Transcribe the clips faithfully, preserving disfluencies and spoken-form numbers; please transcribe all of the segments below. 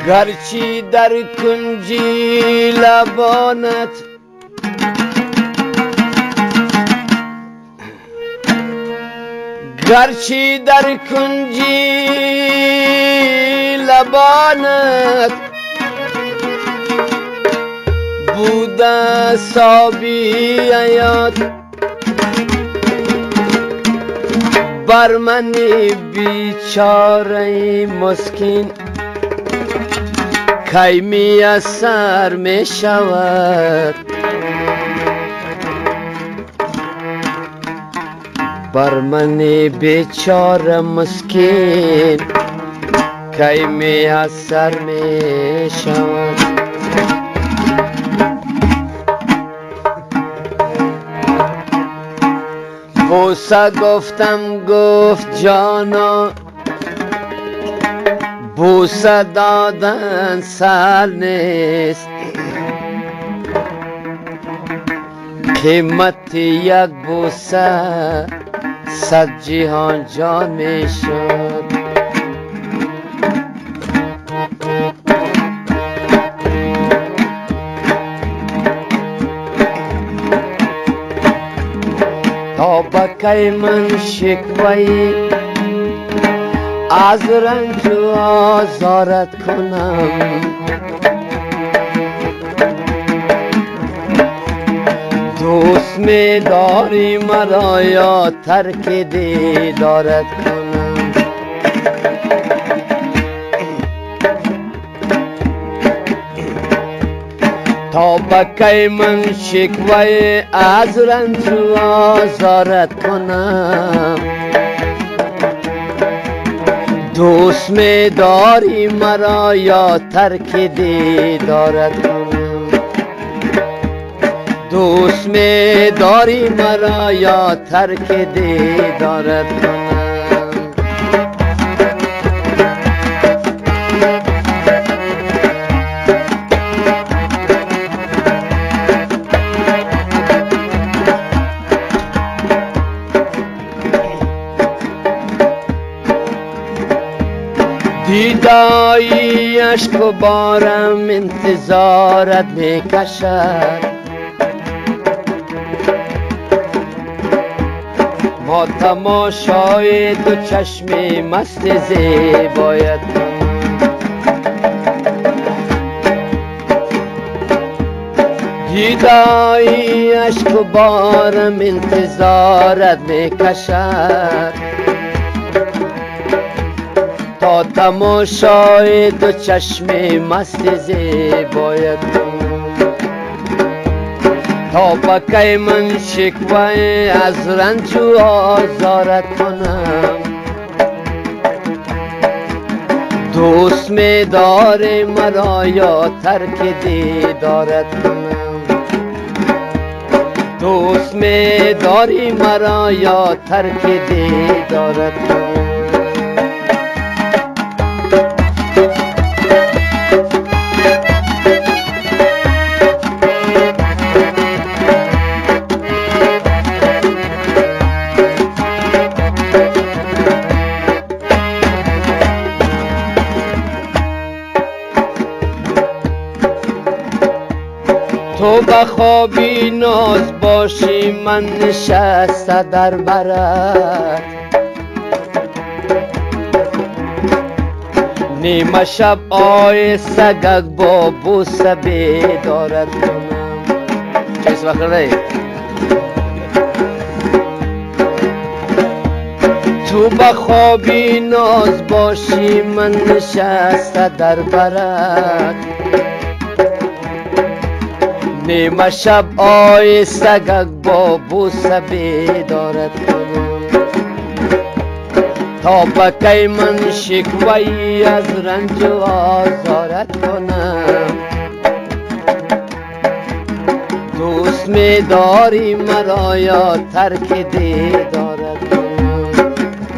گرچه در کنجی لبانت گرچه در کنجی لبانت بوده صابی حیات بر من بیچاره مسکین کی میسر می شود بر من بیچاره مسکین کی میسر می شود بوسه گفتم گفت جانا بوسه دادن سهل نیست قیمت یک بوسه صد جهان جان می شد تا بکی من شکوی از رنج و آزارت کنم دوست می داری مرا یا ترک دیدارت کنم تا بکی من شکوی از رنج و آزارت کنم دوست می داری مرا یا ترک دیدارت کنم دوست می داری مرا یا ترک دیدارت کنم دیدایی عشق و بارم انتظارت می کشد ما تماشای دو چشم مست زیبایت کنم دیدایی عشق و بارم انتظارت می کشد تا تماشای دو چشم مست زیبایت کنم تا بکی من شکوه از رنج و آزارت کنم دوست می داری مرا یا ترک دیدارت کنم دوست می داری مرا یا ترک دیدارت کنم تو بخوابی ناز باشی من نشسته در برت نیمه شب آی سگک با بوسه بیدارت کنم چیز وقت رای تو بخوابی ناز باشی من نشسته در برت نیمه شب آی سگک با بوسه بیدارت کنم تا بکی من شکوی از رنج و آزارت کنم دوست می داری مرا یا ترک دیدارت کنم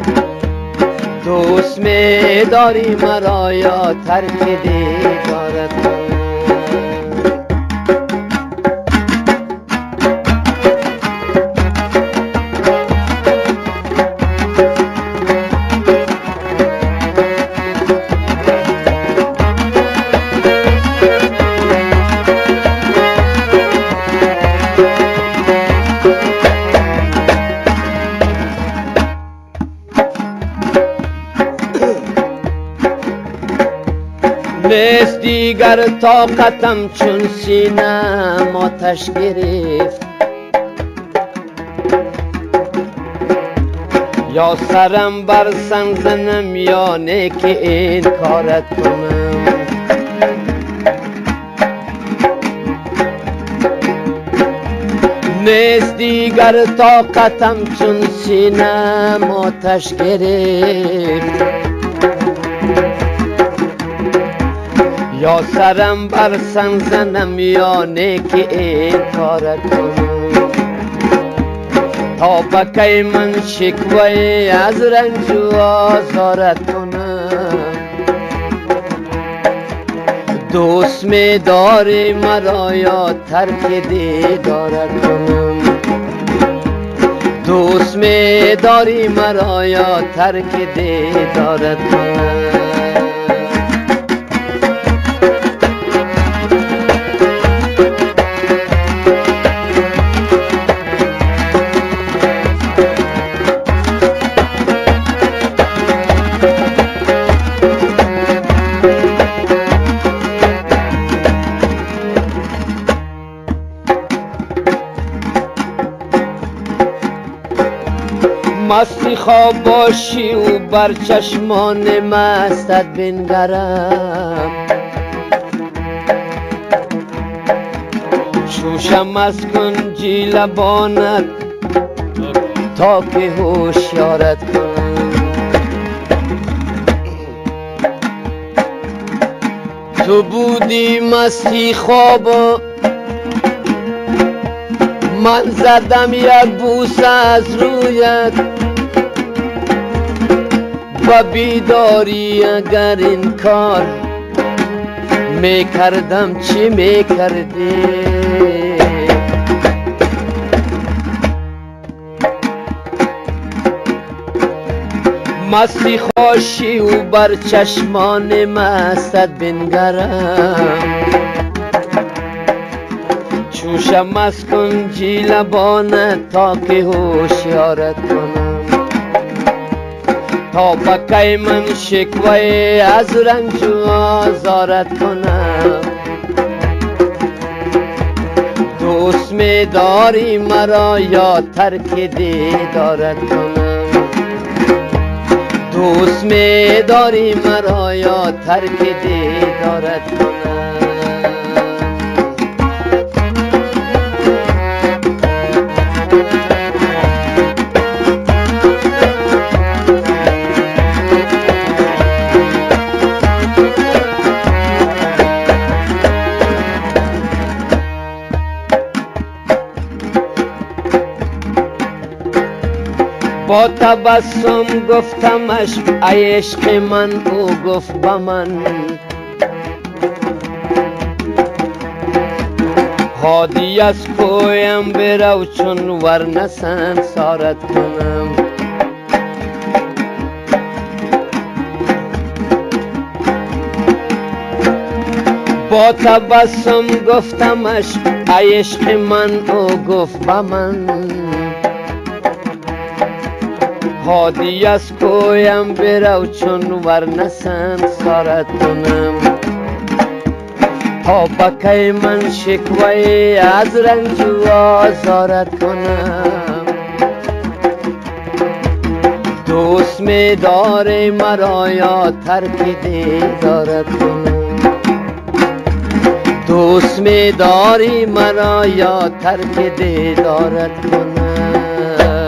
دوست می داری مرا یا ترک دیدارت کنم نیست دیگر طاقتم چون سینم آتش گرفت. یا سرم بر سنگ زنم یا نه که این کارت کنم. نیست دیگر طاقتم چون سینم آتش گرفت. یا سرم بر سنگ زنم یا نه که این کارت کنم. تا بکی من شکوه از رنج و آزارت کنم. دوست می داری مرا یا ترک دیدارت کنم. دوست می داری مرا یا ترک دیدارت کنم. مستی خواب باشی و بر چشمان مستت بنگرم. شوشم از کنجی لبانت تا که هوشیارت کنم. تو بودی مستی خواب و من زدم یک بوسه از رویت. و بیداری اگر این کار می کردم چی می کردی؟ مستی خوشی و بر چشمان مستت بنگرم. چوشم از کنجی لبانت تا که هوشیارت کنم. تا بکی من شکوه از رنج و آزارت کنم. دوست می داری مرا یا ترک دیدارت کنم. دوست می داری مرا یا ترک دیدارت کنم. با تبسم گفتمش ای عشق من، او گفت با من حادی از کویم برو چون ورنه سنگسارت کنم. با تبسم گفتمش ای عشق من، او گفت با من حادی از کویم برو چون ورنه سنگسارت کنم. تا بکی من شکوه از رنج و آزارت کنم. دوست می داری مرا یا ترک دیدارت کنم. دوست می داری مرا یا ترک دیدارت کنم.